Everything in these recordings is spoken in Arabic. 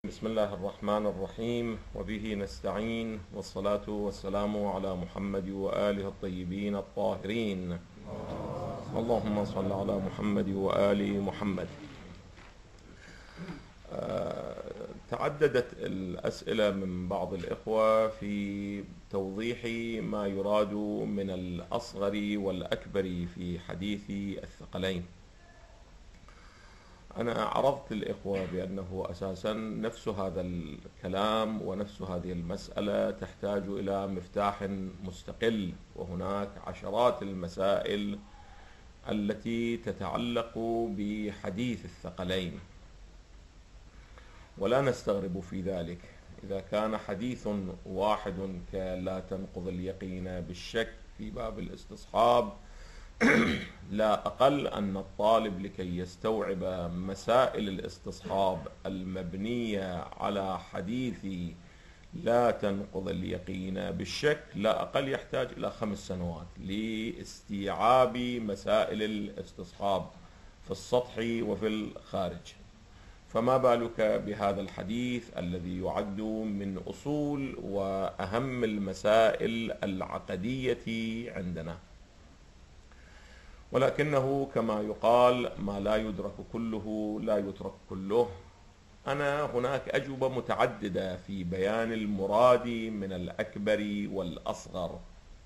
بسم الله الرحمن الرحيم، وبه نستعين، والصلاة والسلام على محمد وآله الطيبين الطاهرين. اللهم صل على محمد وآل محمد. تعددت الأسئلة من بعض الإخوة في توضيح ما يراد من الأصغر والأكبر في حديث الثقلين. أنا عرضت للإخوة بأنه أساسا نفس هذا الكلام ونفس هذه المسألة تحتاج إلى مفتاح مستقل، وهناك عشرات المسائل التي تتعلق بحديث الثقلين، ولا نستغرب في ذلك إذا كان حديث واحد كلا تنقض اليقين بالشك في باب الاستصحاب. لا أقل أن الطالب لكي يستوعب مسائل الاستصحاب المبنية على حديث لا تنقض اليقين بالشك، لا أقل يحتاج إلى 5 سنوات لاستيعاب مسائل الاستصحاب في السطح وفي الخارج، فما بالك بهذا الحديث الذي يعد من أصول وأهم المسائل العقدية عندنا. ولكنه كما يقال ما لا يدرك كله لا يترك كله. هناك أجوبة متعددة في بيان المراد من الأكبر والأصغر.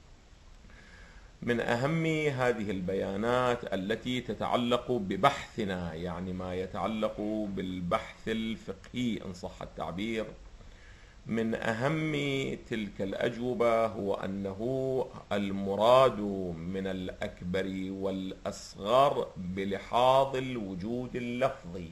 من أهم هذه البيانات التي تتعلق ببحثنا، يعني ما يتعلق بالبحث الفقهي إن صح التعبير، من أهم تلك الأجوبة هو أنه المراد من الأكبر والأصغر بلحاظ الوجود اللفظي.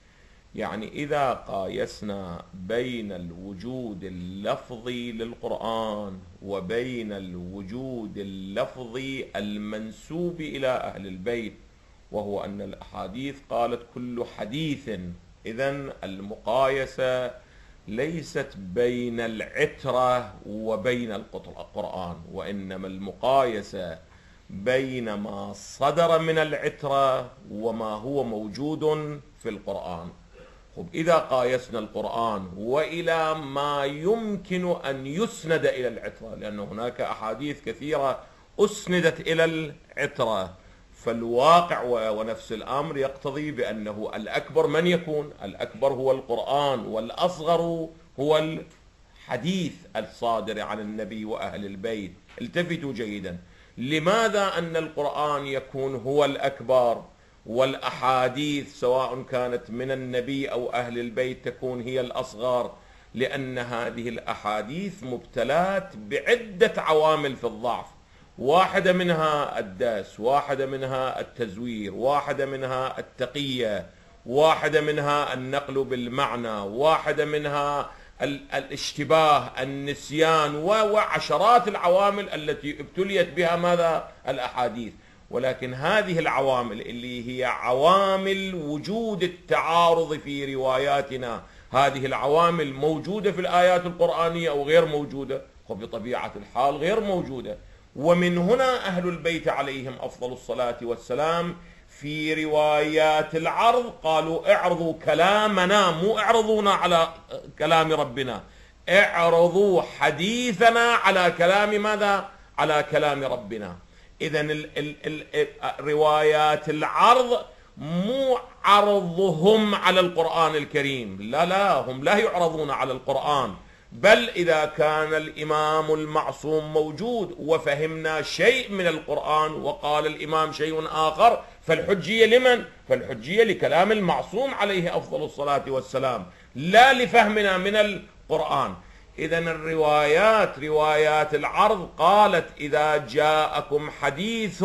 يعني إذا قايسنا بين الوجود اللفظي للقرآن وبين الوجود اللفظي المنسوب إلى أهل البيت، وهو أن الأحاديث قالت كل حديث، إذن المقايسة ليست بين العترة وبين القرآن، وإنما المقايسة بين ما صدر من العترة وما هو موجود في القرآن. إذا قايسنا القرآن وإلى ما يمكن أن يسند إلى العترة، لأن هناك أحاديث كثيرة أسندت إلى العترة، فالواقع ونفس الأمر يقتضي بأنه الأكبر من يكون؟ الأكبر هو القرآن، والأصغر هو الحديث الصادر عن النبي وأهل البيت. التفتوا جيدا، لماذا أن القرآن يكون هو الأكبر والأحاديث سواء كانت من النبي أو أهل البيت تكون هي الأصغر؟ لأن هذه الأحاديث مبتلات بعدة عوامل في الضعف، واحدة منها الداس، واحدة منها التزوير، واحدة منها التقية، واحدة منها النقل بالمعنى، واحدة منها الاشتباه، النسيان، وعشرات العوامل التي ابتليت بها ماذا؟ الأحاديث. ولكن هذه العوامل اللي هي عوامل وجود التعارض في رواياتنا، هذه العوامل موجودة في الآيات القرآنية أو غير موجودة؟ وبطبيعة الحال غير موجودة. ومن هنا أهل البيت عليهم أفضل الصلاة والسلام في روايات العرض قالوا اعرضوا كلامنا، مو اعرضونا على كلام ربنا، اعرضوا حديثنا على كلام ماذا؟ على كلام ربنا. إذن روايات العرض مو عرضهم على القرآن الكريم، لا، هم لا يعرضون على القرآن، بل إذا كان الإمام المعصوم موجود وفهمنا شيء من القرآن وقال الإمام شيء آخر، فالحجية لمن؟ فالحجية لكلام المعصوم عليه أفضل الصلاة والسلام، لا لفهمنا من القرآن. إذن روايات العرض قالت إذا جاءكم حديث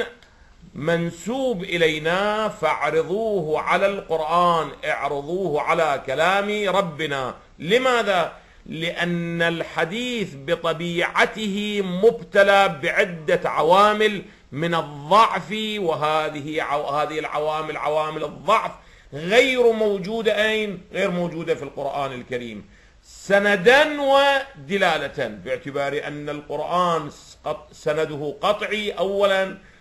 منسوب إلينا فاعرضوه على القرآن، اعرضوه على كلام ربنا. لماذا؟ لأن الحديث بطبيعته مبتلى بعدة عوامل من الضعف، وهذه العوامل، عوامل الضعف، غير موجودة أين؟ غير موجودة في القرآن الكريم سندا ودلالة، باعتبار أن القرآن سنده قطعي أولا،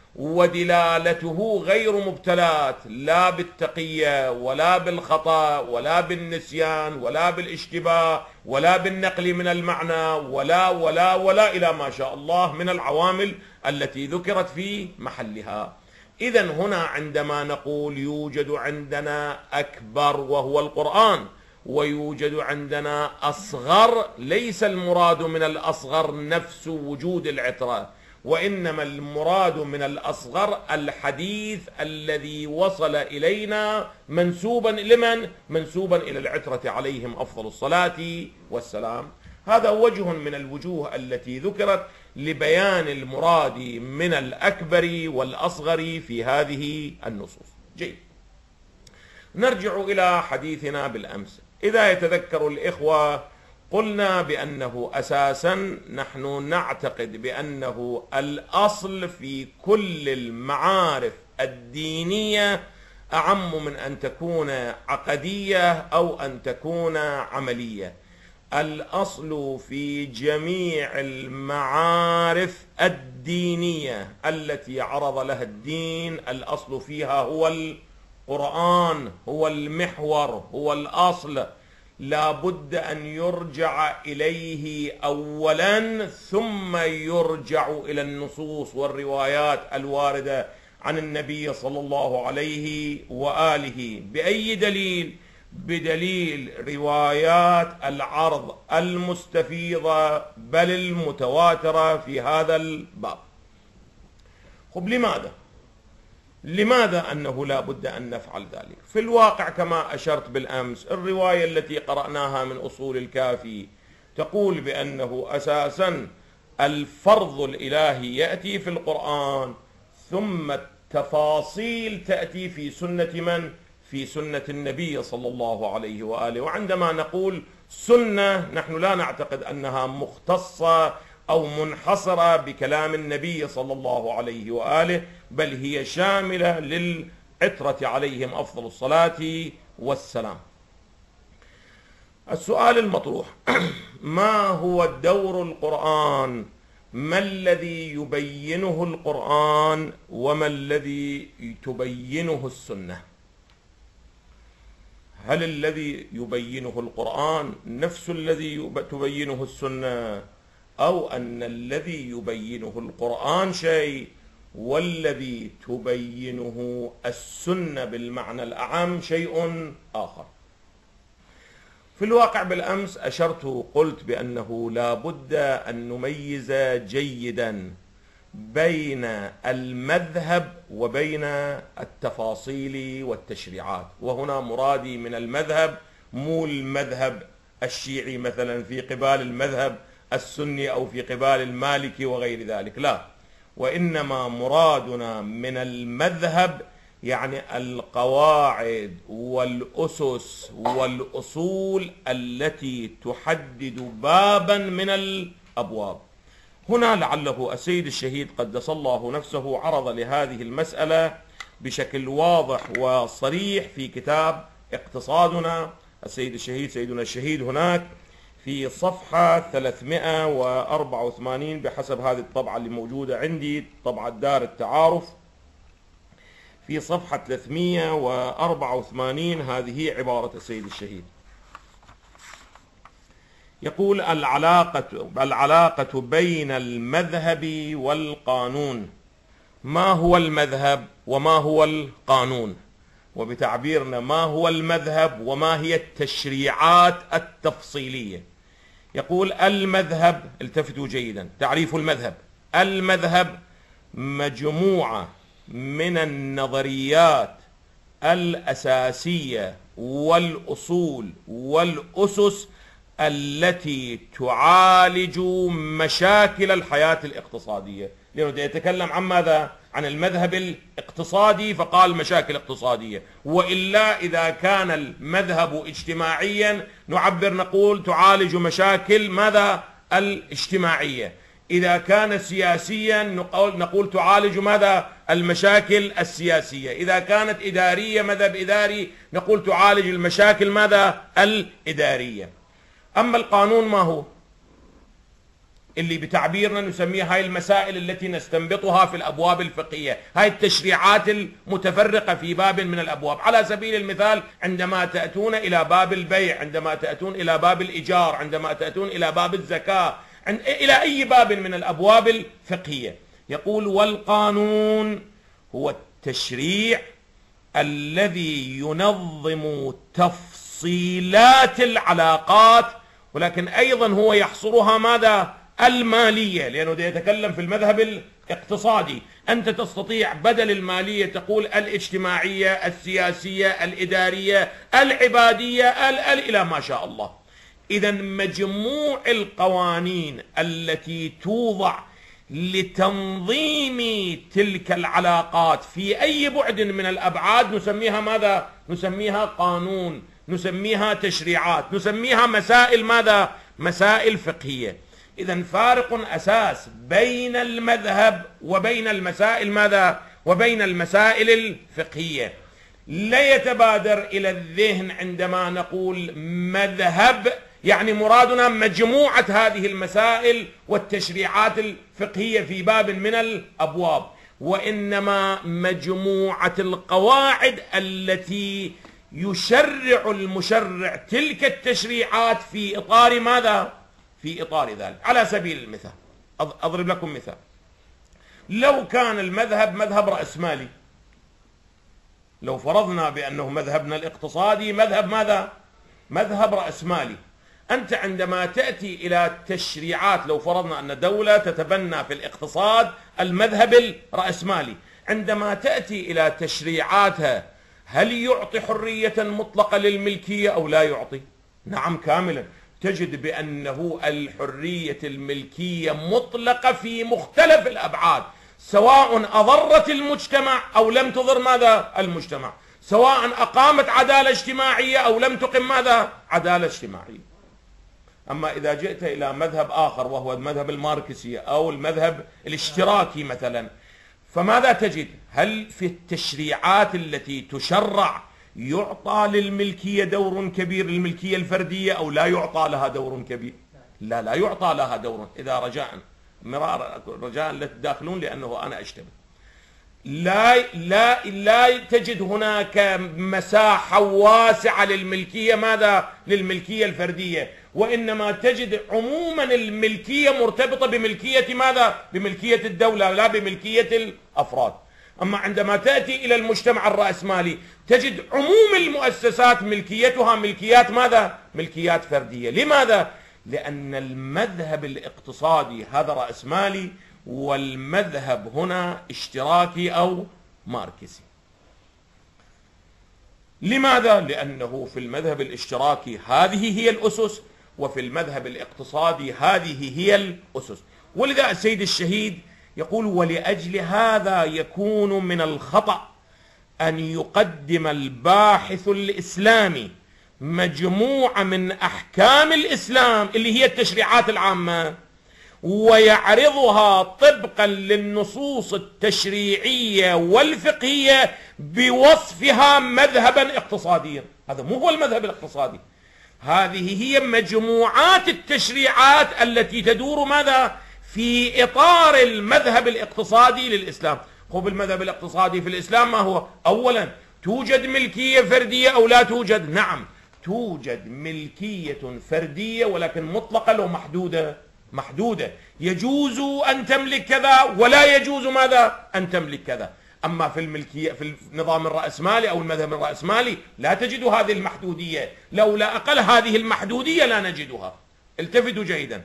ودلالته غير مبتلات لا بالتقية ولا بالخطأ ولا بالنسيان ولا بالاشتباه ولا بالنقل من المعنى ولا إلى ما شاء الله من العوامل التي ذكرت في محلها. إذن هنا عندما نقول يوجد عندنا أكبر وهو القرآن ويوجد عندنا أصغر، ليس المراد من الأصغر نفس وجود العترة، وإنما المراد من الأصغر الحديث الذي وصل إلينا منسوبا لمن؟ منسوبا إلى العترة عليهم أفضل الصلاة والسلام. هذا وجه من الوجوه التي ذكرت لبيان المراد من الأكبر والأصغر في هذه النصوص. جيد، نرجع إلى حديثنا بالأمس. إذا يتذكر الإخوة قلنا بأنه أساسا نحن نعتقد بأنه الأصل في كل المعارف الدينية أعم من أن تكون عقدية أو أن تكون عملية. الأصل في جميع المعارف الدينية التي عرض لها الدين الأصل فيها هو القرآن، هو المحور، هو الأصل، لا بد أن يرجع إليه أولا ثم يرجع إلى النصوص والروايات الواردة عن النبي صلى الله عليه وآله. بأي دليل؟ بدليل روايات العرض المستفيضة بل المتواترة في هذا الباب. خب لماذا أنه لا بد أن نفعل ذلك؟ في الواقع كما أشرت بالأمس الرواية التي قرأناها من أصول الكافي تقول بأنه أساسا الفرض الإلهي يأتي في القرآن ثم التفاصيل تأتي في سنة من؟ في سنة النبي صلى الله عليه وآله. وعندما نقول سنة نحن لا نعتقد أنها مختصة أو منحصرة بكلام النبي صلى الله عليه وآله، بل هي شاملة للعترة عليهم أفضل الصلاة والسلام. السؤال المطروح ما هو دور القرآن؟ ما الذي يبينه القرآن وما الذي تبينه السنة؟ هل الذي يبينه القرآن نفس الذي تبينه السنة، أو أن الذي يبينه القرآن شيء والذي تبينه السنة بالمعنى الأعم شيء آخر؟ في الواقع بالأمس أشرت قلت بأنه لا بد أن نميز جيدا بين المذهب وبين التفاصيل والتشريعات. وهنا مرادي من المذهب مو المذهب الشيعي مثلا في قبال المذهب السني أو في قبال المالكي وغير ذلك، لا، وإنما مرادنا من المذهب يعني القواعد والأسس والأصول التي تحدد بابا من الأبواب. هنا لعله السيد الشهيد قدس الله نفسه عرض لهذه المسألة بشكل واضح وصريح في كتاب اقتصادنا. السيد الشهيد سيدنا الشهيد هناك في صفحة 384 بحسب هذه الطبعة اللي موجودة عندي، طبعة دار التعارف، في صفحة 384 هذه عبارة السيد الشهيد. يقول العلاقة بين المذهب والقانون. ما هو المذهب وما هو القانون؟ وبتعبيرنا ما هو المذهب وما هي التشريعات التفصيلية؟ يقول المذهب، التفتوا جيدا، تعريف المذهب: المذهب مجموعة من النظريات الأساسية والأصول والأسس التي تعالج مشاكل الحياة الاقتصادية. لأنه يتكلم عن ماذا؟ عن المذهب الاقتصادي فقال مشاكل اقتصادية، وإلا إذا كان المذهب اجتماعيا نعبر نقول تعالج مشاكل ماذا؟ الاجتماعية. إذا كان سياسيا نقول تعالج ماذا؟ المشاكل السياسية. إذا كانت إدارية مذهب إداري نقول تعالج المشاكل ماذا؟ الإدارية. أما القانون ما هو؟ اللي بتعبيرنا نسميها هاي المسائل التي نستنبطها في الأبواب الفقهية، هاي التشريعات المتفرقة في باب من الأبواب. على سبيل المثال عندما تأتون إلى باب البيع، عندما تأتون إلى باب الإيجار، عندما تأتون إلى باب الزكاة، إلى أي باب من الأبواب الفقهية، يقول: والقانون هو التشريع الذي ينظم تفصيلات العلاقات، ولكن أيضا هو يحصرها ماذا؟ المالية، لأنه يتكلم في المذهب الاقتصادي. أنت تستطيع بدل المالية تقول الاجتماعية، السياسية، الإدارية، العبادية، إلى ما شاء الله. إذا مجموع القوانين التي توضع لتنظيم تلك العلاقات في أي بعد من الأبعاد نسميها ماذا؟ نسميها قانون، نسميها تشريعات، نسميها مسائل ماذا؟ مسائل فقهية. إذا فارق أساس بين المذهب وبين المسائل ماذا؟ وبين المسائل الفقهية. لا يتبادر إلى الذهن عندما نقول مذهب يعني مرادنا مجموعة هذه المسائل والتشريعات الفقهية في باب من الأبواب، وإنما مجموعة القواعد التي يشرع المشرع تلك التشريعات في إطار ماذا؟ في إطار ذلك. على سبيل المثال أضرب لكم مثال: لو كان المذهب مذهب رأسمالي، لو فرضنا بأنه مذهبنا الاقتصادي مذهب ماذا؟ مذهب رأسمالي، أنت عندما تأتي إلى تشريعات، لو فرضنا أن دولة تتبنى في الاقتصاد المذهب الرأسمالي، عندما تأتي إلى تشريعاتها هل يعطي حرية مطلقة للملكية أو لا يعطي؟ نعم كاملا. تجد بأنه الحرية الملكية مطلقة في مختلف الأبعاد، سواء أضرت المجتمع أو لم تضر ماذا؟ المجتمع، سواء أقامت عدالة اجتماعية أو لم تقم ماذا؟ عدالة اجتماعية. أما إذا جئت إلى مذهب آخر وهو المذهب الماركسي أو المذهب الاشتراكي مثلا، فماذا تجد؟ هل في التشريعات التي تشرع يعطى للملكية دور كبير، للملكية الفردية، أو لا يعطى لها دور كبير؟ لا يعطى لها دور. إذا رجاء لا تداخلون لأنه أنا أشتبه. لا تجد هناك مساحة واسعة للملكية ماذا؟ للملكية الفردية، وإنما تجد عموما الملكية مرتبطة بملكية ماذا؟ بملكية الدولة لا بملكية الأفراد. أما عندما تأتي إلى المجتمع الرأسمالي تجد عموم المؤسسات ملكيتها ملكيات ماذا؟ ملكيات فردية. لماذا؟ لأن المذهب الاقتصادي هذا رأسمالي، والمذهب هنا اشتراكي أو ماركسي. لماذا؟ لأنه في المذهب الاشتراكي هذه هي الأسس، وفي المذهب الاقتصادي هذه هي الأسس. ولذا السيد الشهيد يقول: ولأجل هذا يكون من الخطأ أن يقدم الباحث الإسلامي مجموعة من أحكام الإسلام اللي هي التشريعات العامة، ويعرضها طبقا للنصوص التشريعية والفقهية بوصفها مذهبا اقتصاديا. هذا مو هو المذهب الاقتصادي، هذه هي مجموعات التشريعات التي تدور ماذا؟ في إطار المذهب الاقتصادي للإسلام. خب المذهب الاقتصادي في الإسلام ما هو؟ أولا توجد ملكية فردية أو لا توجد؟ نعم توجد ملكية فردية ولكن مطلقة لو محدودة. يجوز أن تملك كذا ولا يجوز ماذا؟ أن تملك كذا. أما في الملكية في النظام الرأسمالي أو المذهب الرأسمالي لا تجد هذه المحدودية، لولا أقل هذه المحدودية لا نجدها. التفتوا جيدا،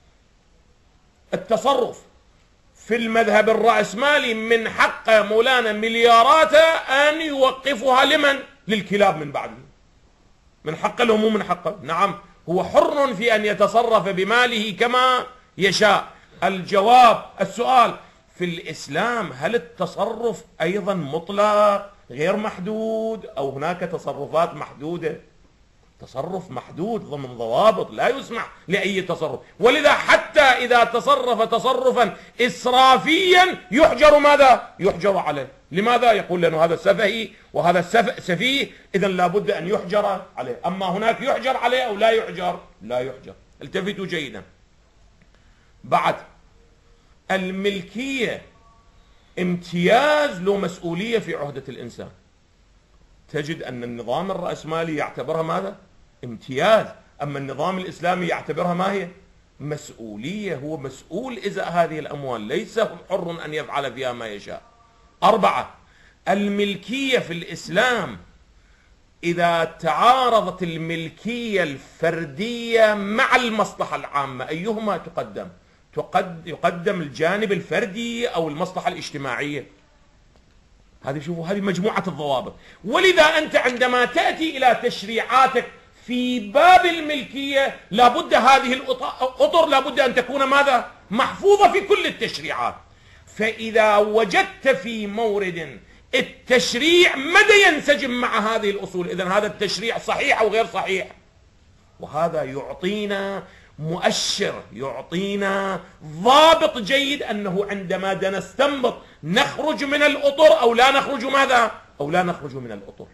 التصرف في المذهب الرأسمالي من حق مولانا مليارات أن يوقفها لمن؟ للكلاب من بعده. من حقه لو مو من حقه؟ نعم هو حر في أن يتصرف بماله كما يشاء. الجواب السؤال: في الإسلام هل التصرف أيضا مطلق غير محدود أو هناك تصرفات محدودة؟ تصرف محدود ضمن ضوابط، لا يسمح لأي تصرف. ولذا حتى إذا تصرف تصرفا إسرافيا يحجر ماذا؟ يحجر عليه. لماذا؟ يقول لأنه هذا سفهي وهذا سفيه، إذن لابد أن يحجر عليه. أما هناك يحجر عليه أو لا يحجر؟ لا يحجر. التفتوا جيدا، بعد الملكية امتياز له مسؤولية في عهدة الإنسان. تجد أن النظام الرأسمالي يعتبرها ماذا؟ امتياز، أما النظام الإسلامي يعتبرها ما هي؟ مسؤولية. هو مسؤول إزاء هذه الأموال، ليس حر أن يفعل فيها ما يشاء. 4 الملكية في الإسلام إذا تعارضت الملكية الفردية مع المصلحة العامة أيهما تقدم؟ يقدم الجانب الفردي أو المصلحة الاجتماعية. هذه مجموعة الضوابط. ولذا أنت عندما تأتي إلى تشريعاتك في باب الملكية لابد هذه الأطر لابد أن تكون ماذا؟ محفوظة في كل التشريعات. فإذا وجدت في مورد التشريع مدى ينسجم مع هذه الأصول، إذن هذا التشريع صحيح أو غير صحيح. وهذا يعطينا مؤشر، يعطينا ضابط جيد أنه عندما نستنبط نخرج من الأطر أو لا نخرج ماذا؟ أو لا نخرج من الأطر.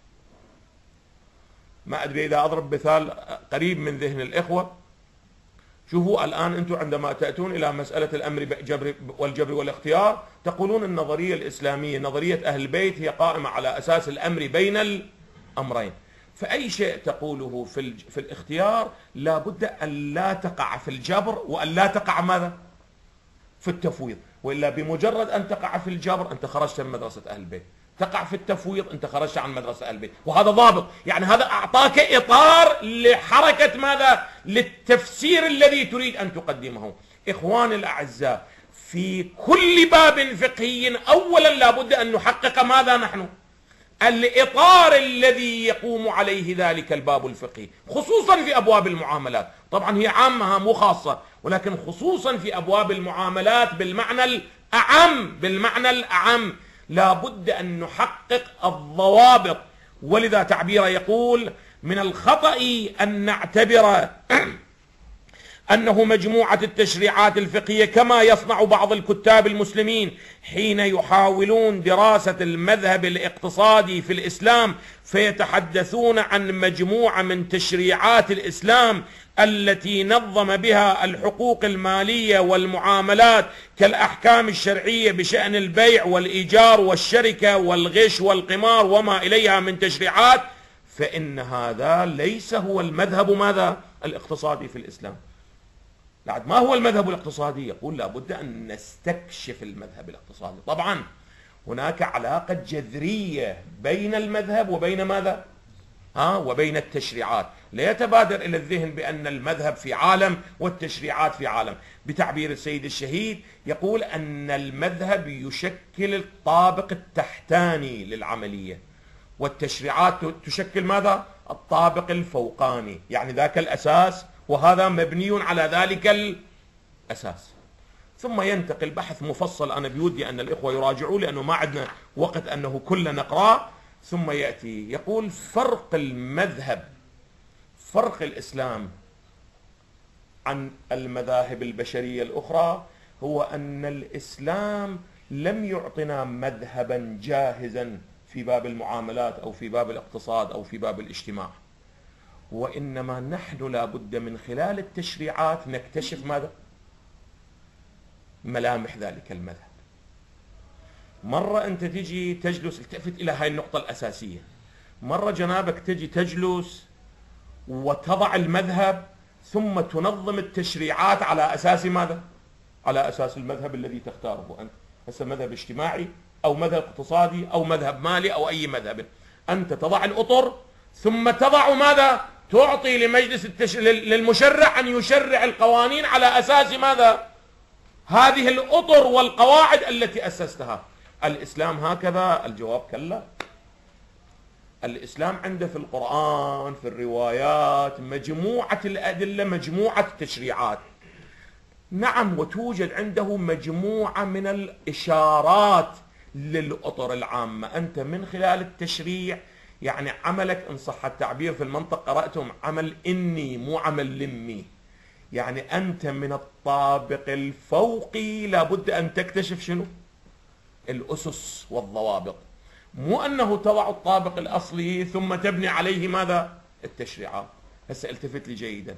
ما أدري إذا أضرب مثال قريب من ذهن الإخوة. شوفوا الآن أنتم عندما تأتون إلى مسألة الأمر والجبر والاختيار تقولون النظرية الإسلامية نظرية أهل البيت هي قائمة على أساس الأمر بين الأمرين. فأي شيء تقوله في الاختيار لابد أن لا تقع في الجبر وأن لا تقع ماذا؟ في التفويض. وإلا بمجرد أن تقع في الجبر أنت خرجت من مدرسة أهل البيت، تقع في التفويض أنت خرجت عن مدرسة أهل البيت. وهذا ضابط، يعني هذا أعطاك إطار لحركة ماذا؟ للتفسير الذي تريد أن تقدمه. إخواني الأعزاء، في كل باب فقهي أولا لابد أن نحقق ماذا نحن؟ الإطار الذي يقوم عليه ذلك الباب الفقهي، خصوصا في أبواب المعاملات. طبعا هي عامة مو خاصة، ولكن خصوصا في أبواب المعاملات بالمعنى الأعم لابد أن نحقق الضوابط. ولذا تعبير يقول من الخطأ أن نعتبر أنه مجموعة التشريعات الفقهية كما يصنع بعض الكتاب المسلمين حين يحاولون دراسة المذهب الاقتصادي في الإسلام فيتحدثون عن مجموعة من تشريعات الإسلام التي نظم بها الحقوق المالية والمعاملات كالأحكام الشرعية بشأن البيع والإيجار والشركة والغش والقمار وما إليها من تشريعات، فإن هذا ليس هو المذهب ماذا؟ الاقتصادي في الإسلام. بعد ما هو المذهب الاقتصادي؟ يقول لابد أن نستكشف المذهب الاقتصادي. طبعا هناك علاقة جذرية بين المذهب وبين ماذا؟ وبين التشريعات. لا يتبادر إلى الذهن بأن المذهب في عالم والتشريعات في عالم. بتعبير السيد الشهيد يقول أن المذهب يشكل الطابق التحتاني للعملية، والتشريعات تشكل ماذا؟ الطابق الفوقاني، يعني ذاك الأساس، وهذا مبني على ذلك الأساس. ثم ينتقل بحث مفصل أنا بودي أن الإخوة يراجعوا لأنه ما عندنا وقت أنه كلنا نقرأ. ثم يأتي يقول فرق المذهب، فرق الإسلام عن المذاهب البشرية الأخرى هو أن الإسلام لم يعطنا مذهبا جاهزا في باب المعاملات أو في باب الاقتصاد أو في باب الاجتماع، وإنما نحن لابد من خلال التشريعات نكتشف ماذا؟ ملامح ذلك المذهب. مرة أنت تجي تجلس، التفت إلى هاي النقطة الأساسية، مرة جنابك تجي تجلس وتضع المذهب ثم تنظم التشريعات على أساس ماذا؟ على أساس المذهب الذي تختاره أنت، هسه مذهب اجتماعي أو مذهب اقتصادي أو مذهب مالي أو أي مذهب. أنت تضع الأطر ثم تضع ماذا؟ تعطي لمجلس للمشرع أن يشرع القوانين على أساس ماذا؟ هذه الأطر والقواعد التي أسستها. الإسلام هكذا؟ الجواب كلا. الإسلام عنده في القرآن في الروايات مجموعة الأدلة، مجموعة التشريعات، نعم، وتوجد عنده مجموعة من الإشارات للأطر العامة. أنت من خلال التشريع يعني عملك إن صح التعبير في المنطق قرأتم عمل إني مو عمل لمي، يعني أنت من الطابق الفوقي لابد أن تكتشف شنو؟ الأسس والضوابط، مو أنه تضع الطابق الأصلي ثم تبني عليه ماذا؟ التشريعات. هسه التفت لي جيدا،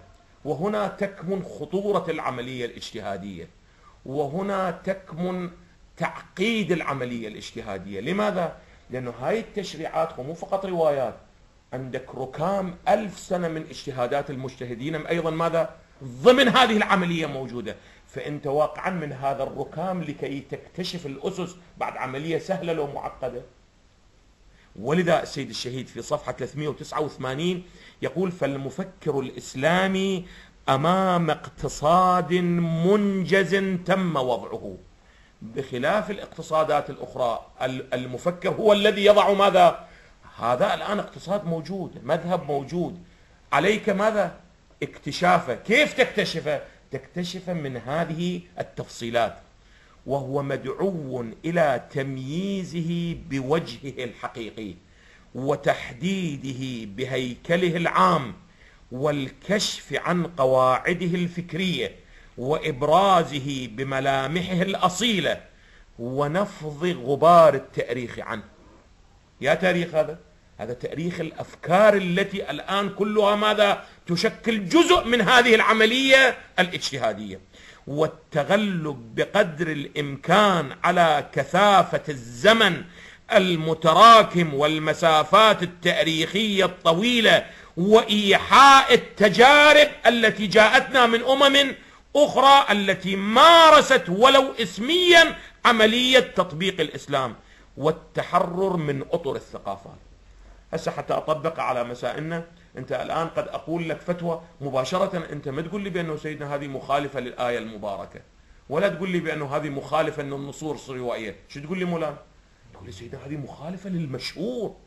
وهنا تكمن خطورة العملية الاجتهادية، وهنا تكمن تعقيد العملية الاجتهادية. لماذا؟ لأنه هاي التشريعات هو مو فقط روايات، عندك ركام 1000 سنة من اجتهادات المجتهدين أيضا ماذا؟ ضمن هذه العملية موجودة. فأنت واقعا من هذا الركام لكي تكتشف الأسس بعد عملية سهلة لو معقدة. ولذا السيد الشهيد في صفحة 389 يقول: فالمفكر الإسلامي أمام اقتصاد منجز تم وضعه، بخلاف الاقتصادات الأخرى المفكر هو الذي يضع ماذا؟ هذا الآن اقتصاد موجود، مذهب موجود، عليك ماذا؟ اكتشافه. كيف تكتشفه؟ تكتشفه من هذه التفصيلات، وهو مدعو إلى تمييزه بوجهه الحقيقي وتحديده بهيكله العام والكشف عن قواعده الفكرية وإبرازه بملامحه الأصيلة ونفض غبار التاريخ عنه. يا تاريخ هذا تاريخ الأفكار التي الآن كلها ماذا؟ تشكل جزء من هذه العملية الاجتهادية، والتغلب بقدر الإمكان على كثافة الزمن المتراكم والمسافات التاريخية الطويلة وإيحاء التجارب التي جاءتنا من أمم أخرى التي مارست ولو اسميا عملية تطبيق الإسلام والتحرر من أطر الثقافات. هسه حتى أطبق على مسائلنا، أنت الآن قد أقول لك فتوى مباشرة، أنت ما تقول لي بأنه سيدنا هذه مخالفة للآية المباركة، ولا تقول لي بأنه هذه مخالفة أن النصوص روائية. شو تقول لي مولانا؟ تقول لي سيدنا هذه مخالفة للمشهور.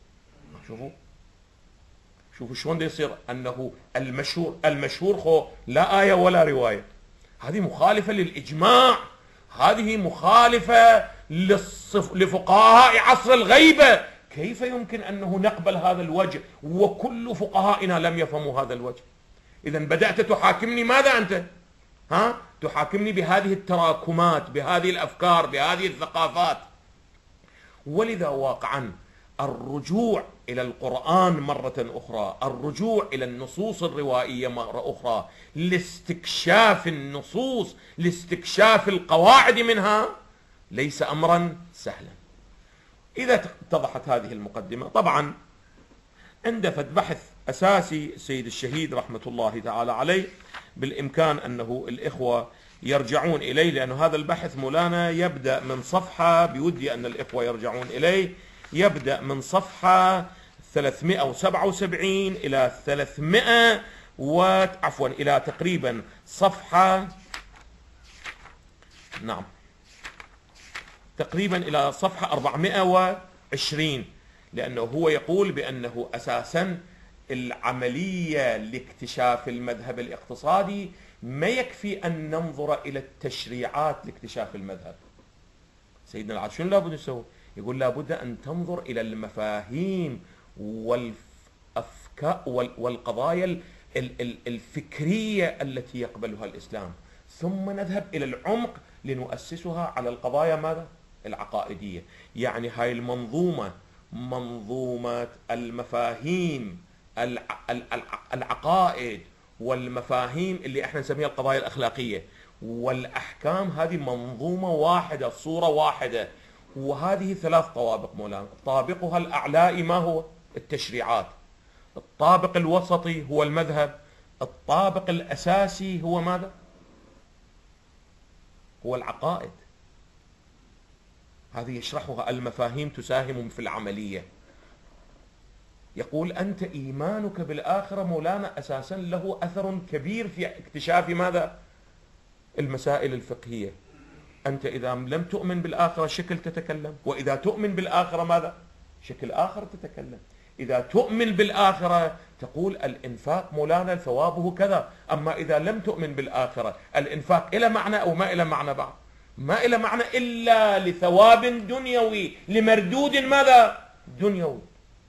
شوفوا شلون يصير أنه المشهور خو لا آية ولا رواية، هذه مخالفة للإجماع، هذه مخالفة لفقهاء عصر الغيبة. كيف يمكن أنه نقبل هذا الوجه وكل فقهائنا لم يفهموا هذا الوجه؟ إذن بدأت تحاكمني ماذا أنت؟ تحاكمني بهذه التراكمات، بهذه الأفكار، بهذه الثقافات. ولذا واقعا الرجوع إلى القرآن مرة أخرى، الرجوع إلى النصوص الروائية مرة أخرى لاستكشاف النصوص، لاستكشاف القواعد منها، ليس أمرا سهلا. إذا اتضحت هذه المقدمة، طبعا عند بحث أساسي السيد الشهيد رحمة الله تعالى عليه بالإمكان أنه الإخوة يرجعون إليه، لأن هذا البحث مولانا يبدأ من صفحة، بودي أن الإخوة يرجعون إليه، يبدأ من صفحة 377 إلى 300 إلى تقريبا صفحة تقريبا إلى صفحة 420، لأنه هو يقول بأنه أساسا العملية لاكتشاف المذهب الاقتصادي ما يكفي أن ننظر إلى التشريعات لاكتشاف المذهب. سيدنا العاد شنو لابد يسوي؟ يقول لابد أن تنظر إلى المفاهيم والأفكار والقضايا الفكرية التي يقبلها الإسلام، ثم نذهب إلى العمق لنؤسسها على القضايا ماذا؟ العقائدية. يعني هاي المنظومة، منظومة المفاهيم، العقائد والمفاهيم اللي احنا نسميها القضايا الأخلاقية والأحكام، هذه منظومة واحدة، صورة واحدة. وهذه 3 طوابق مولانا. طابقها الأعلائي ما هو؟ التشريعات. الطابق الوسطي هو المذهب. الطابق الأساسي هو ماذا؟ هو العقائد. هذه يشرحها المفاهيم، تساهم في العملية. يقول أنت إيمانك بالآخرة مولانا أساسا له أثر كبير في اكتشاف ماذا؟ المسائل الفقهية. أنت إذا لم تؤمن بالآخرة شكل تتكلم، وإذا تؤمن بالآخرة ماذا؟ شكل آخر تتكلم. إذا تؤمن بالآخرة تقول الإنفاق مولانا ثوابه كذا، أما إذا لم تؤمن بالآخرة الإنفاق إلى معنى أو ما إلى معنى بعض؟ ما إلى معنى إلا لثواب دنيوي، لمردود ماذا؟ دنيوي.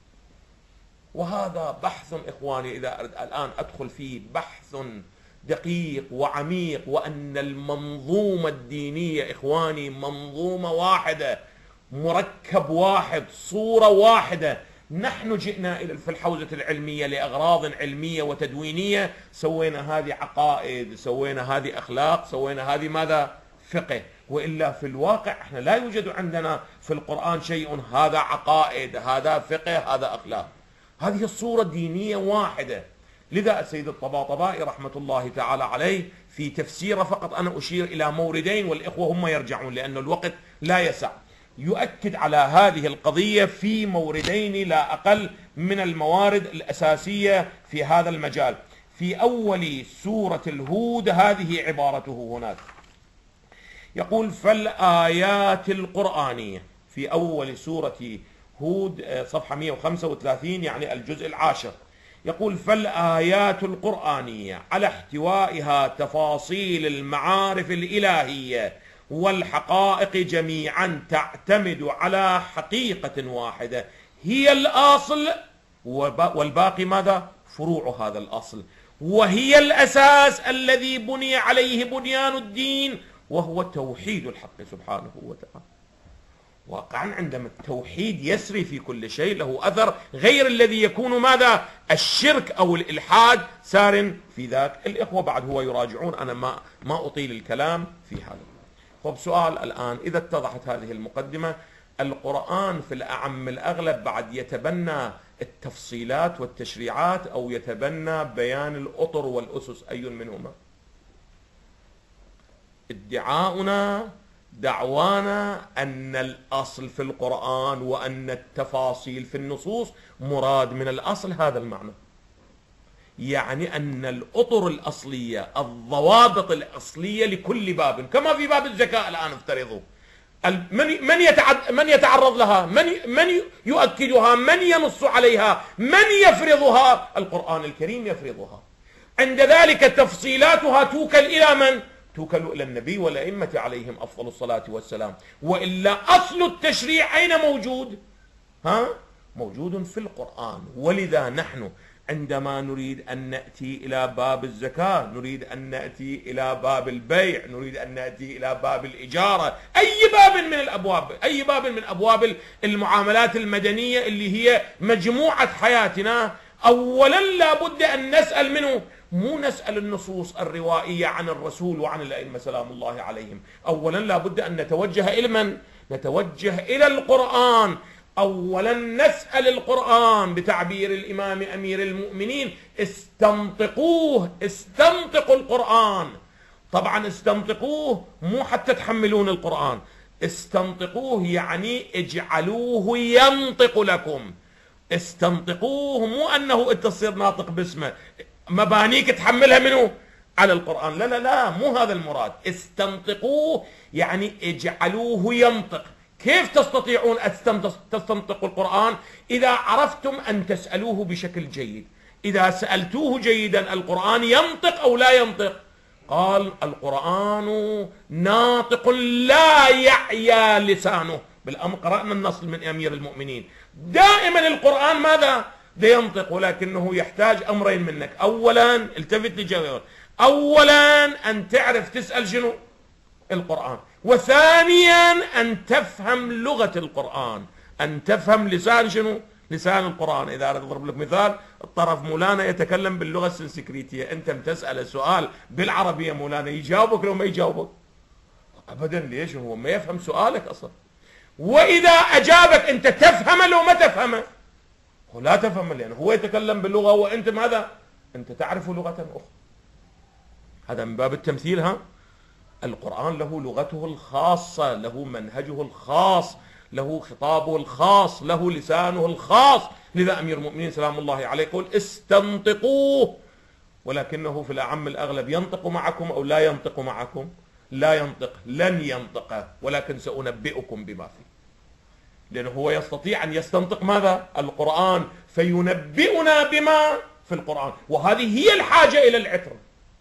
وهذا بحث إخواني إذا أردت الآن أدخل فيه، بحث دقيق وعميق، وأن المنظومة الدينية إخواني منظومة واحدة، مركب واحد، صورة واحدة، نحن جئنا في الحوزة العلمية لأغراض علمية وتدوينية، سوينا هذه عقائد، سوينا هذه أخلاق، سوينا هذه ماذا؟ فقه. وإلا في الواقع احنا لا يوجد عندنا في القرآن شيء هذا عقائد، هذا فقه، هذا أخلاق. هذه الصورة دينية واحدة. لذا السيد الطباطبائي رحمة الله تعالى عليه في تفسيره، فقط أنا أشير إلى موردين والإخوة هم يرجعون لأن الوقت لا يسع، يؤكد على هذه القضية في موردين لا أقل من الموارد الأساسية في هذا المجال. في أول سورة الهود هذه عبارته هناك، يقول: فالآيات القرآنية، في أول سورة هود صفحة 135 يعني الجزء العاشر، يقول: فالآيات القرآنية على احتوائها تفاصيل المعارف الإلهية والحقائق جميعا تعتمد على حقيقة واحدة هي الأصل، والباقي ماذا؟ فروع هذا الأصل، وهي الأساس الذي بني عليه بنيان الدين، وهو توحيد الحق سبحانه وتعالى. واقعا عندما التوحيد يسري في كل شيء له أثر غير الذي يكون ماذا؟ الشرك أو الإلحاد سار في ذاك. الإخوة بعد هو يراجعون، أنا ما أطيل الكلام في هذا. طب سؤال الآن، إذا اتضحت هذه المقدمة، القرآن في الأعم الأغلب بعد يتبنى التفصيلات والتشريعات أو يتبنى بيان الأطر والأسس، أي منهما؟ دعوانا أن الأصل في القرآن وأن التفاصيل في النصوص مراد من الأصل هذا المعنى، يعني أن الأطر الأصلية، الضوابط الأصلية لكل باب، كما في باب الزكاة الآن افترضوا، من يتعرض لها؟ من يؤكدها؟ من ينص عليها؟ من يفرضها؟ القرآن الكريم يفرضها. عند ذلك تفصيلاتها توكل إلى من؟ توكل إلى النبي والأئمة عليهم أفضل الصلاة والسلام. وإلا أصل التشريع أين موجود؟ موجود في القرآن. ولذا نحن عندما نريد أن نأتي إلى باب الزكاة، نريد أن نأتي إلى باب البيع، نريد أن نأتي إلى باب الإجارة، أي باب من الأبواب، أي باب من أبواب المعاملات المدنية اللي هي مجموعة حياتنا، أولا لابد أن نسأل منه، مو نسأل النصوص الروائية عن الرسول وعن الأئمة سلام الله عليهم، أولا لابد أن نتوجه إلى من؟ نتوجه إلى القرآن. أولا نسأل القرآن بتعبير الإمام أمير المؤمنين: استنطقوه، استنطقوا القرآن. طبعا استنطقوه مو حتى تحملون القرآن، استنطقوه يعني اجعلوه ينطق لكم. استنطقوه مو أنه تصير ناطق باسمه، مبانيك تحملها منه على القرآن، لا لا لا، مو هذا المراد. استنطقوه يعني اجعلوه ينطق. كيف تستطيعون أن تستنطقوا القرآن؟ إذا عرفتم أن تسألوه بشكل جيد. إذا سألتوه جيدا القرآن ينطق أو لا ينطق؟ قال: القرآن ناطق لا يعيا لسانه. بالأمر قرأنا النص من أمير المؤمنين، دائما القرآن ماذا؟ ينطق، ولكنه يحتاج أمرين منك. أولا التفت لجواب، أولا أن تعرف تسأل شنو؟ القرآن. وثانيا أن تفهم لغة القرآن، أن تفهم لسان شنو؟ لسان القرآن. إذا أضرب لك مثال، الطرف مولانا يتكلم باللغة السنسكريتية، أنت تسأل السؤال بالعربية مولانا يجاوبك لو ما يجاوبك؟ أبدا. ليش؟ هو ما يفهم سؤالك أصلا. وإذا أجابك أنت تفهم لو ما تفهمه؟ هو لا تفهم، لأنه هو يتكلم باللغة وأنت ماذا؟ أنت تعرف لغة أخرى. هذا من باب التمثيل. القرآن له لغته الخاصة، له منهجه الخاص، له خطابه الخاص، له لسانه الخاص. لذا أمير المؤمنين سلام الله عليه يقول: استنطقوه. ولكنه في الأعم الأغلب ينطق معكم أو لا ينطق معكم؟ لا ينطق، لن ينطق، ولكن سأنبئكم بما فيه. لأنه هو يستطيع أن يستنطق ماذا؟ القرآن، فينبئنا بما في القرآن. وهذه هي الحاجة إلى العترة،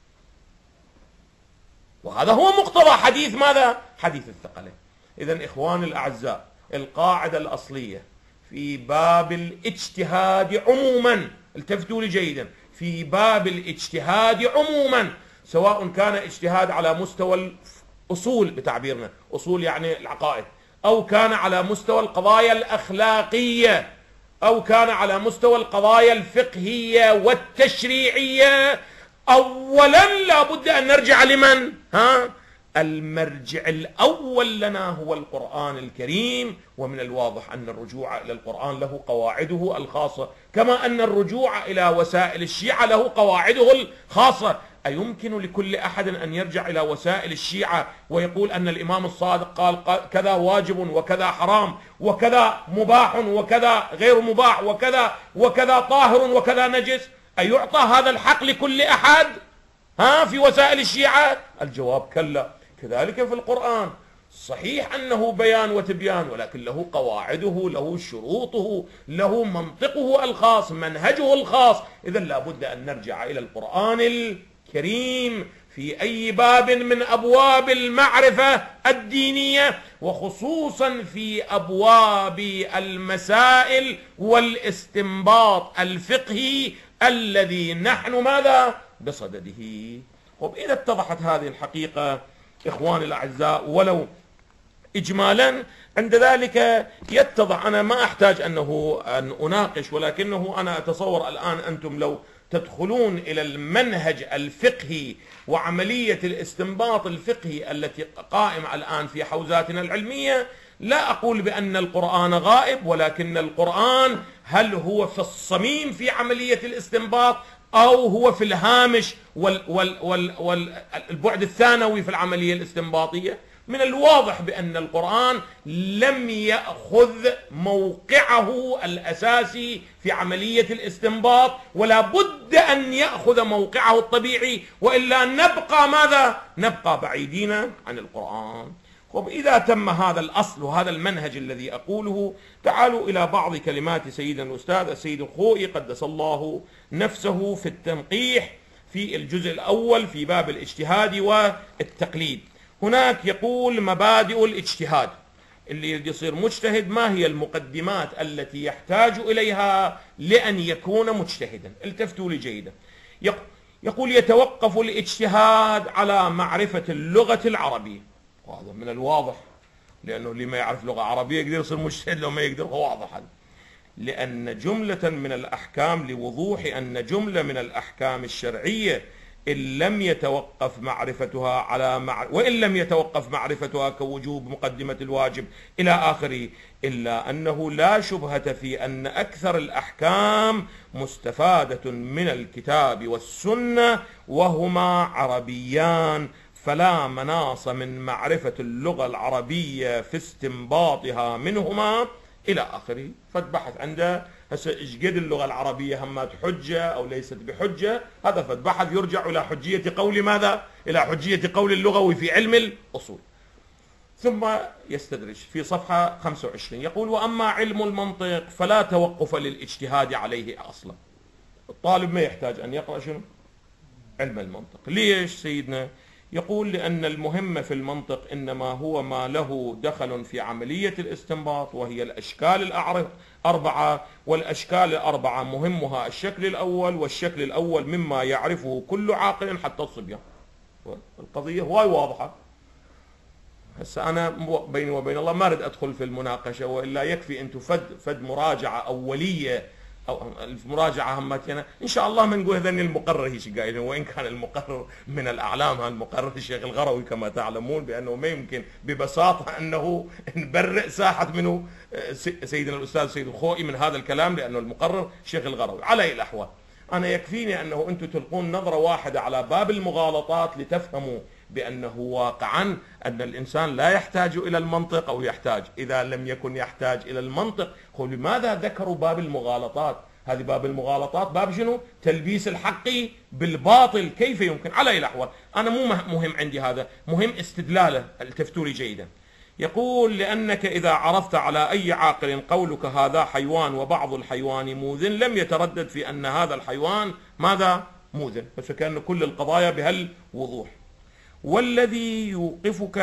وهذا هو مقتضى حديث ماذا؟ حديث الثقلين. إذن إخواني الأعزاء، القاعدة الأصلية في باب الاجتهاد عموما، التفتوا لي جيدا، في باب الاجتهاد عموما، سواء كان اجتهاد على مستوى الأصول بتعبيرنا، أصول يعني العقائد، أو كان على مستوى القضايا الأخلاقية، أو كان على مستوى القضايا الفقهية والتشريعية، أولا لا بد أن نرجع لمن؟ المرجع الأول لنا هو القرآن الكريم. ومن الواضح أن الرجوع إلى القرآن له قواعده الخاصة، كما أن الرجوع إلى وسائل الشيعة له قواعده الخاصة. أيمكن لكل أحد أن يرجع إلى وسائل الشيعة ويقول أن الإمام الصادق قال كذا واجب وكذا حرام وكذا مباح وكذا غير مباح وكذا وكذا طاهر وكذا نجس؟ أيعطى هذا الحق لكل أحد في وسائل الشيعة؟ الجواب كلا. كذلك في القرآن، صحيح أنه بيان وتبيان، ولكن له قواعده، له شروطه، له منطقه الخاص، منهجه الخاص. إذن لا بد أن نرجع إلى القرآن الكريم في أي باب من أبواب المعرفة الدينية، وخصوصا في أبواب المسائل والاستنباط الفقهي الذي نحن ماذا؟ بصدده. إذا اتضحت هذه الحقيقة إخواني الأعزاء ولو إجمالا، عند ذلك يتضح، أنا ما أحتاج أن أناقش، ولكنه أنا أتصور الآن أنتم لو تدخلون إلى المنهج الفقهي وعملية الاستنباط الفقهي التي قائمة الآن في حوزاتنا العلمية، لا أقول بأن القرآن غائب، ولكن القرآن هل هو في الصميم في عملية الاستنباط أو هو في الهامش والبعد الثانوي في العملية الاستنباطية؟ من الواضح بأن القرآن لم يأخذ موقعه الأساسي في عملية الاستنباط، ولا بد أن يأخذ موقعه الطبيعي، وإلا نبقى ماذا؟ نبقى بعيدين عن القرآن. إذا تم هذا الأصل وهذا المنهج الذي أقوله، تعالوا إلى بعض كلمات سيدنا الأستاذ السيد الخوئي قدس الله نفسه في التنقيح في الجزء الأول في باب الاجتهاد والتقليد. هناك يقول مبادئ الاجتهاد، اللي يصير مجتهد ما هي المقدمات التي يحتاج إليها لأن يكون مجتهدا؟ التفتوا لي جيدا. يقول يتوقف الاجتهاد على معرفة اللغة العربية، وهذا من الواضح، لأنه اللي ما يعرف لغة عربية يقدر يصير مجتهد، لو ما يقدر هو واضح هذا. لأن جملة من الأحكام، لوضوح أن جملة من الأحكام الشرعية إن لم يتوقف معرفتها وإن لم يتوقف معرفتها كوجوب مقدمة الواجب إلى آخره، إلا أنه لا شبهة في أن أكثر الأحكام مستفادة من الكتاب والسنة وهما عربيان، فلا مناص من معرفة اللغة العربية في استنباطها منهما إلى آخره. فالبحث عنده هسه إيش قد اللغة العربية همات حجة أو ليست بحجة، هذا فالبحث يرجع إلى حجية قول ماذا؟ إلى حجية قول اللغوي في علم الأصول. ثم يستدرج في صفحة 25 يقول وأما علم المنطق فلا توقف للاجتهاد عليه أصلا. الطالب ما يحتاج أن يقرأ شنو؟ علم المنطق. ليش سيدنا؟ يقول لأن المهم في المنطق إنما هو ما له دخل في عملية الاستنباط، وهي الأشكال الأربعة، والأشكال الأربعة مهمها الشكل الأول، والشكل الأول مما يعرفه كل عاقل حتى الصبيان. القضية هواي واضحة. هسه أنا بيني وبين الله ما أريد أدخل في المناقشة، وإلا يكفي أنتم فد مراجعة أولية أو المراجعة همتنا إن شاء الله. من نقول هذني المقرر هيش قايلين، وإن كان المقرر من الأعلام، المقرر الشيخ الغروي كما تعلمون، بأنه ما يمكن ببساطة أنه نبرئ ساحة منه سيدنا الأستاذ سيد الخوئي من هذا الكلام، لأنه المقرر الشيخ الغروي. على أي الأحوال أنا يكفيني أنه أنتم تلقون نظرة واحدة على باب المغالطات لتفهموا بأنه واقعا أن الإنسان لا يحتاج إلى المنطق، أو يحتاج إذا لم يكن يحتاج إلى المنطق. لماذا ذكروا باب المغالطات؟ هذه باب المغالطات باب شنو؟ تلبيس الحق بالباطل. كيف يمكن؟ على أي الأحوال أنا مو مهم عندي هذا، مهم استدلاله. التفتوا لي جيدا. يقول لأنك إذا عرفت على أي عاقل قولك هذا حيوان وبعض الحيوان موذن، لم يتردد في أن هذا الحيوان ماذا؟ موذن. بس كأن كل القضايا بهالوضوح. والذي يوقفك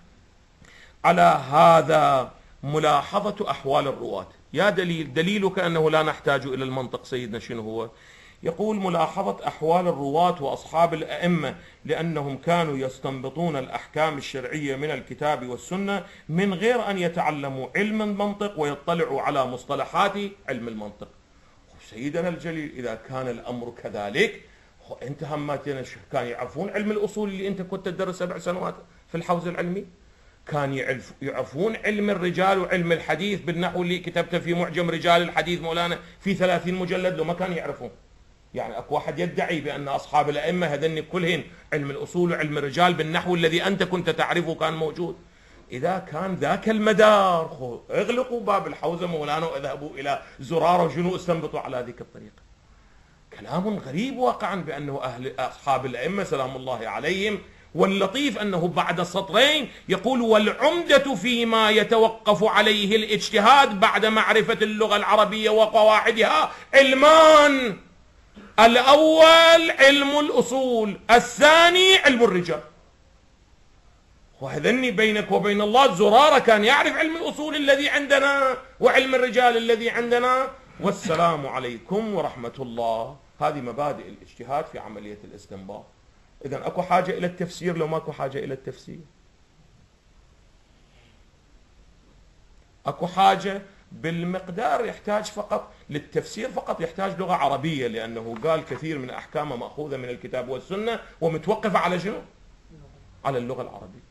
على هذا ملاحظة أحوال الرواة. يا دليلك أنه لا نحتاج إلى المنطق سيدنا شنو هو؟ يقول: ملاحظة أحوال الرواة وأصحاب الأئمة لأنهم كانوا يستنبطون الأحكام الشرعية من الكتاب والسنة من غير أن يتعلموا علم المنطق ويطلعوا على مصطلحات علم المنطق. سيدنا الجليل، إذا كان الأمر كذلك، أنت هماتنا كان يعرفون علم الأصول اللي أنت كنت تدرس 7 سنوات في الحوز العلمي؟ كان يعرفون علم الرجال وعلم الحديث بالنحو اللي كتبته في معجم رجال الحديث مولانا في 30 مجلد، لو ما كانوا يعرفون. يعني اكو واحد يدعي بان اصحاب الائمه هذني كلهن علم الاصول وعلم الرجال بالنحو الذي انت كنت تعرفه كان موجود. اذا كان ذاك المدار، اغلقوا باب الحوزه مولانا واذهبوا الى زراره وشنو استنبطوا على هذيك الطريقه. كلام غريب واقعا بانه اصحاب الائمه سلام الله عليهم. واللطيف أنه بعد سطرين يقول: والعمدة فيما يتوقف عليه الاجتهاد بعد معرفة اللغة العربية وقواعدها علمان. الأول علم الأصول، الثاني علم الرجال. وهذني بينك وبين الله زرارة كان يعرف علم الأصول الذي عندنا وعلم الرجال الذي عندنا. والسلام عليكم ورحمة الله. هذه مبادئ الاجتهاد في عملية الاستنباط. إذن أكو حاجة إلى التفسير لو ماكو حاجة إلى التفسير؟ أكو حاجة بالمقدار يحتاج فقط للتفسير، فقط يحتاج لغة عربية، لأنه قال كثير من أحكامه مأخوذة من الكتاب والسنة ومتوقفة على شنو؟ على اللغة العربية.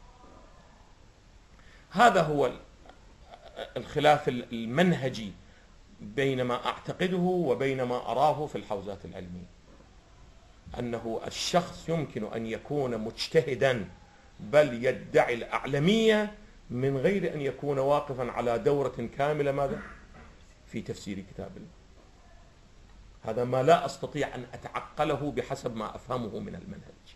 هذا هو الخلاف المنهجي بين ما أعتقده وبين ما أراه في الحوزات العلمية، أنه الشخص يمكن أن يكون مجتهدا بل يدعي الأعلمية من غير أن يكون واقفا على دورة كاملة ماذا؟ في تفسير كتاب الله. هذا ما لا أستطيع أن أتعقله بحسب ما أفهمه من المنهج.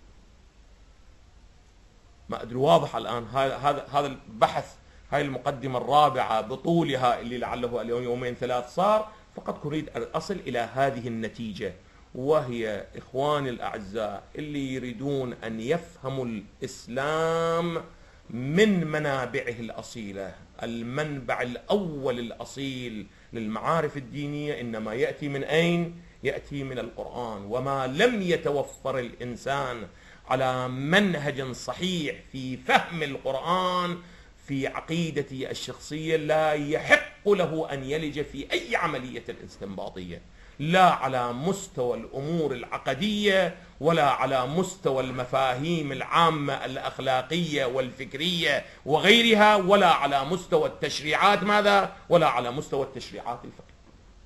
ما أدري واضح الآن هذا البحث، هاي المقدمة الرابعة بطولها اللي لعله اليوم يومين 3 صار، فقط أريد أن أصل إلى هذه النتيجة، وهي إخواني الأعزاء اللي يريدون أن يفهموا الإسلام من منابعه الأصيلة. المنبع الأول الأصيل للمعارف الدينية إنما يأتي من أين؟ يأتي من القرآن. وما لم يتوفر الإنسان على منهج صحيح في فهم القرآن في عقيدته الشخصية لا يحق له أن يلج في أي عملية استنباطية، لا على مستوى الأمور العقدية ولا على مستوى المفاهيم العامة الأخلاقية والفكرية وغيرها، ولا على مستوى التشريعات ماذا؟ ولا على مستوى التشريعات الفقهية.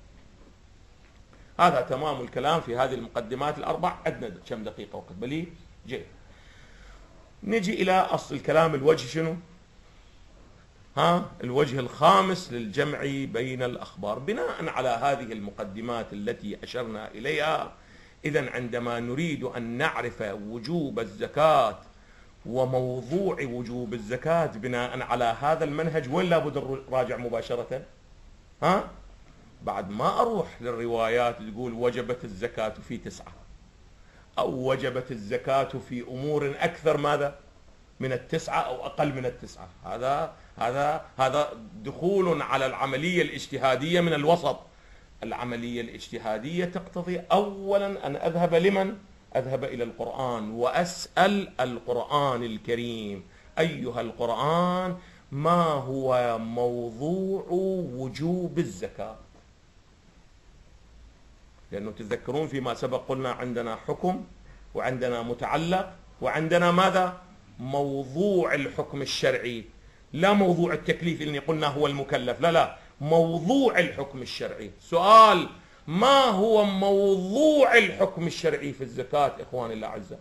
هذا تمام الكلام في هذه المقدمات الأربع. عندنا كم دقيقة وقت بلي جيد. نجي إلى أصل الكلام. الوجه شنو؟ الوجه الخامس للجمع بين الأخبار. بناء على هذه المقدمات التي أشرنا إليها، إذن عندما نريد أن نعرف وجوب الزكاة وموضوع وجوب الزكاة بناء على هذا المنهج، وين لابد نراجع مباشرة؟ بعد ما أروح للروايات تقول وجبت الزكاة في 9 أو وجبت الزكاة في أمور أكثر ماذا؟ من 9 أو أقل من 9. هذا دخول على العملية الاجتهادية من الوسط. العملية الاجتهادية تقتضي أولا أن أذهب لمن؟ أذهب إلى القرآن وأسأل القرآن الكريم: أيها القرآن، ما هو موضوع وجوب الزكاة؟ لأنه تذكرون فيما سبق قلنا عندنا حكم وعندنا متعلق وعندنا ماذا؟ موضوع الحكم الشرعي، لا موضوع التكليف اللي قلنا هو المكلف، لا، موضوع الحكم الشرعي. سؤال: ما هو موضوع الحكم الشرعي في الزكاة إخواني الأعزاء؟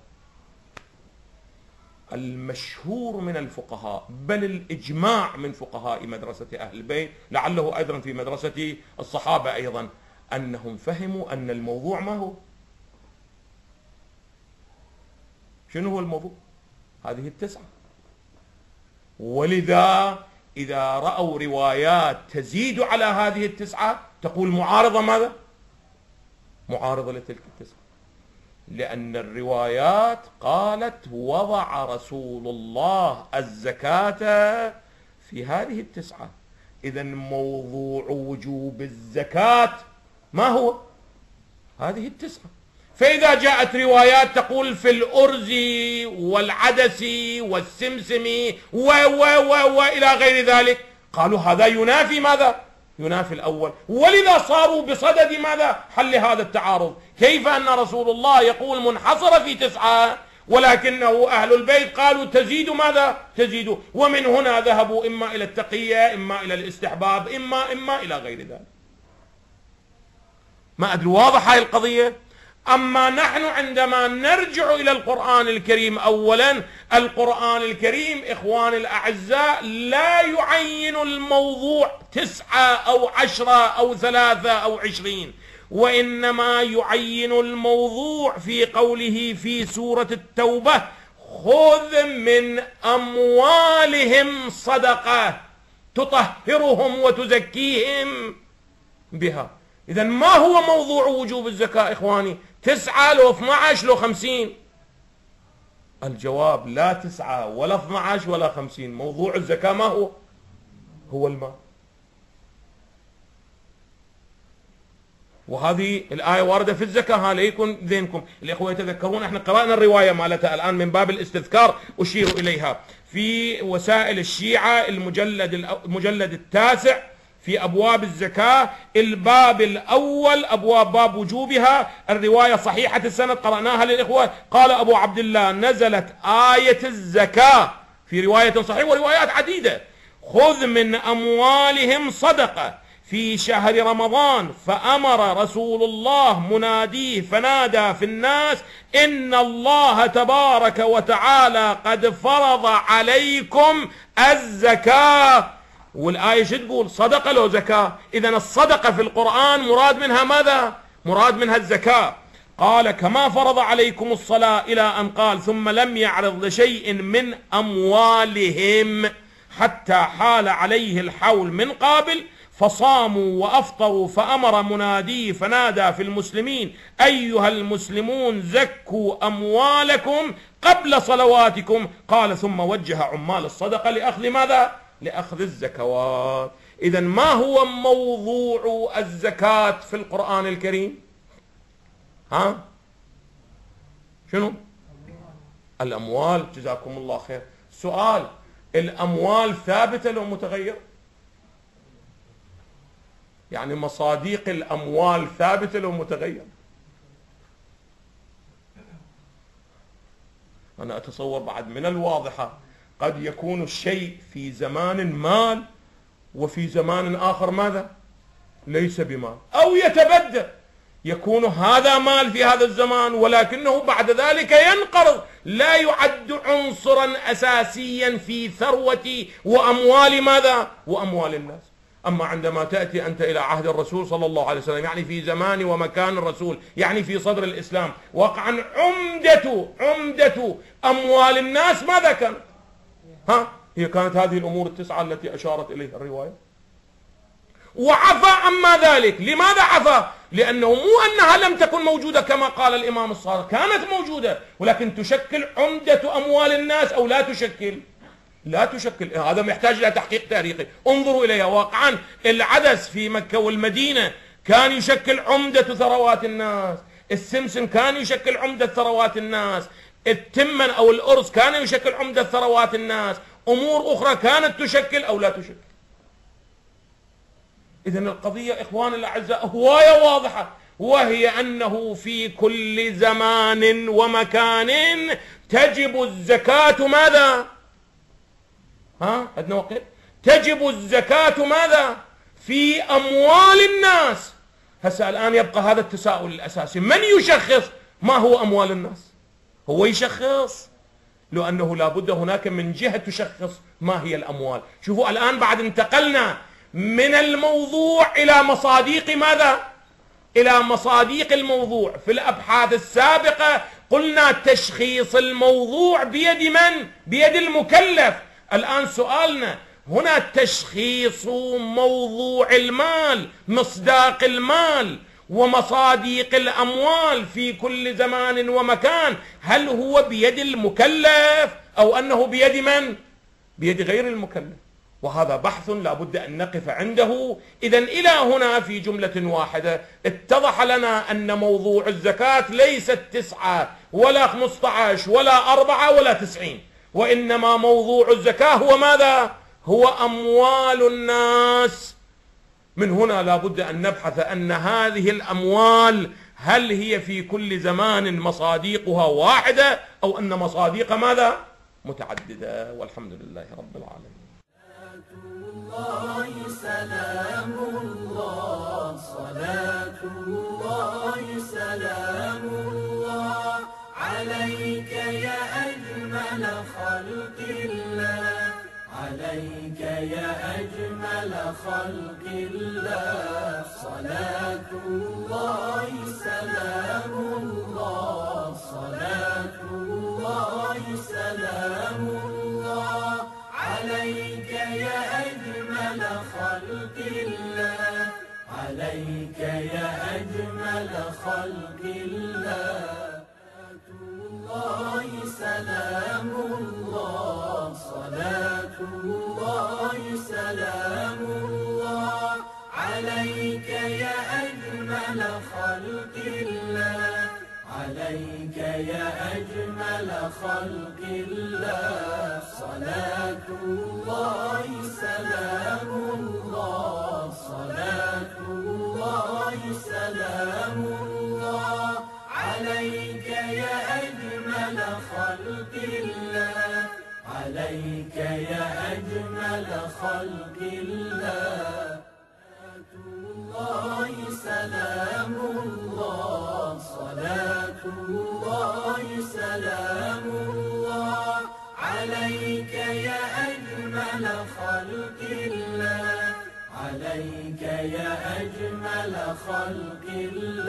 المشهور من الفقهاء، بل الإجماع من فقهاء مدرسة أهل البيت، لعله أيضا في مدرسة الصحابة أيضا، أنهم فهموا أن الموضوع ما هو؟ شنو هو الموضوع؟ هذه 9. ولذا إذا رأوا روايات تزيد على هذه 9 تقول معارضة ماذا؟ معارضة لتلك 9، لأن الروايات قالت وضع رسول الله الزكاة في هذه 9. إذن موضوع وجوب الزكاة ما هو؟ هذه التسعة. فإذا جاءت روايات تقول في الأرز والعدس والسمسم وإلى غير ذلك، قالوا هذا ينافي ماذا؟ ينافي الأول، ولذا صاروا بصدد ماذا؟ حل هذا التعارض. كيف أن رسول الله يقول منحصرة في 9 ولكنه أهل البيت قالوا تزيد ماذا؟ تزيد، ومن هنا ذهبوا إما إلى التقية، إما إلى الاستحباب، إما إلى غير ذلك. ما أدري واضح هاي القضية؟ أما نحن عندما نرجع إلى القرآن الكريم، أولا القرآن الكريم إخواني الأعزاء لا يعين الموضوع 9 أو 10 أو 3 أو 20، وإنما يعين الموضوع في قوله في سورة التوبة: خذ من أموالهم صدقة تطهرهم وتزكيهم بها. إذن ما هو موضوع وجوب الزكاة إخواني؟ 9 لو 12 لو 50؟ الجواب لا 9 ولا 12 ولا 50. موضوع الزكاة ما هو؟ هو المال. وهذه الآية واردة في الزكاة، ها ليكن ذهنكم. الإخوة يتذكرون احنا قرأنا الرواية مالتها الآن من باب الاستذكار أشير إليها في وسائل الشيعة المجلد 9 في أبواب الزكاة، الباب الأول باب وجوبها. الرواية صحيحة السند قرأناها للإخوة. قال أبو عبد الله: نزلت آية الزكاة في رواية صحيحة وروايات عديدة: خذ من أموالهم صدقة في شهر رمضان، فأمر رسول الله مناديه فنادى في الناس: إن الله تبارك وتعالى قد فرض عليكم الزكاة. والآية شو تقول؟ صدقة لو زكاة. إذن الصدقة في القرآن مراد منها ماذا؟ مراد منها الزكاة. قال: كما فرض عليكم الصلاة، إلى أن قال: ثم لم يعرض لشيء من أموالهم حتى حال عليه الحول من قابل، فصاموا وأفطروا، فأمر منادي فنادى في المسلمين: أيها المسلمون زكوا أموالكم قبل صلواتكم. قال: ثم وجه عمال الصدقة لأخذ ماذا؟ لأخذ الزكوات. إذن ما هو موضوع الزكاة في القرآن الكريم؟ شنو؟ الأموال. جزاكم الله خير. سؤال: الأموال ثابتة لو متغير؟ يعني مصاديق الأموال ثابتة لو متغير؟ أنا أتصور بعد من الواضحة قد يكون الشيء في زمان مال وفي زمان آخر ماذا؟ ليس بمال، أو يتبدل، يكون هذا مال في هذا الزمان ولكنه بعد ذلك ينقرض، لا يعد عنصرا أساسيا في ثروة وأموال ماذا؟ وأموال الناس. أما عندما تأتي أنت إلى عهد الرسول صلى الله عليه وسلم، يعني في زمان ومكان الرسول، يعني في صدر الإسلام، وقعا عمدة أموال الناس ماذا كانت؟ هي كانت هذه الأمور 9 التي أشارت إليها الرواية. وعفى عما ذلك. لماذا عفى؟ لأنه مو أنها لم تكن موجودة كما قال الإمام الصادق، كانت موجودة، ولكن تشكل عمدة أموال الناس أو لا تشكل؟ لا تشكل. هذا محتاج إلى تحقيق تاريخي. انظروا إليها واقعا. العدس في مكة والمدينة كان يشكل عمدة ثروات الناس، السمسم كان يشكل عمدة ثروات الناس، التمن أو الأرز كان يشكل عمدة ثروات الناس، أمور أخرى كانت تشكل أو لا تشكل. إذن القضية إخواني الأعزاء هواية واضحة، وهي أنه في كل زمان ومكان تجب الزكاة ماذا؟ عندنا وقت. تجب الزكاة ماذا؟ في أموال الناس. هسه الآن يبقى هذا التساؤل الأساسي: من يشخص ما هو أموال الناس؟ هو يشخص؟ لأنه لابد هناك من جهة تشخص ما هي الأموال. شوفوا الآن بعد انتقلنا من الموضوع إلى مصاديق ماذا؟ إلى مصاديق الموضوع. في الأبحاث السابقة قلنا تشخيص الموضوع بيد من؟ بيد المكلف. الآن سؤالنا هنا تشخيص موضوع المال، مصداق المال ومصاديق الأموال في كل زمان ومكان، هل هو بيد المكلف أو أنه بيد من؟ بيد غير المكلف. وهذا بحث لا بد أن نقف عنده. إذن إلى هنا في جملة واحدة اتضح لنا أن موضوع الزكاة ليست 9 ولا 15 ولا 4 ولا 90، وإنما موضوع الزكاة هو ماذا؟ هو أموال الناس. من هنا لا بد أن نبحث أن هذه الأموال هل هي في كل زمان مصاديقها واحدة أو أن مصاديق ماذا؟ متعددة. والحمد لله رب العالمين. الله سلام الله، صلاة الله سلام الله عليك يا أجمل خلق الله، عليك يا أجمل خلق الله. صلاة الله سلام الله، صلاة الله سلام الله عليك يا أجمل خلق الله، عليك يا أجمل خلق الله. الله سلام الله، صلاة الله سلام الله عليك يا أجمل خلق الله، عليك يا أجمل خلق الله. صلاة الله سلام الله، صلاة الله سلام الله عليك يا أجمل خلق الله، عليك يا أجمل خلق الله. الله سلام الله، صلاة الله سلام الله عليك يا أجمل خلق الله، عليك يا أجمل خلق الله.